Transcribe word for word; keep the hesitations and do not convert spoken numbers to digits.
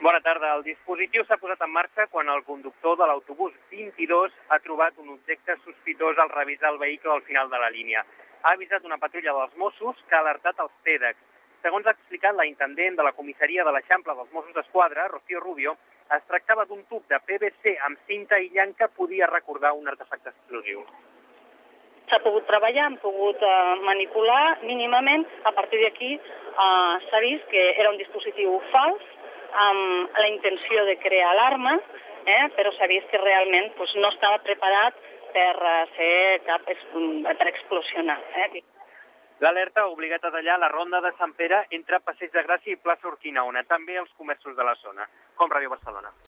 Bona tarda. El dispositiu s'ha posat en marxa quan el conductor de l'autobús vint-i-dos ha trobat un objecte sospitós al revisar el vehicle al final de la línia. Ha avisat una patrulla dels Mossos que ha alertat els TEDx. Segons ha explicat la intendent de la comissaria de l'Eixample dels Mossos d'Esquadra, Rocío Rubio, es tractava d'un tub de P V C amb cinta aïllant que podia recordar un artefacte explosiu. S'ha pogut treballar, han pogut eh, manipular mínimament. A partir d'aquí eh, s'ha vist que era un dispositiu fals amb la intenció de crear alarma, eh, però s'ha vist que realment doncs, no estava preparat per uh, ser cap, per explosionar. Eh. L'alerta ha obligat a tallar la ronda de Sant Pere entre Passeig de Gràcia i plaça Urquinaona, també els comerços de la zona, com Ràdio Barcelona.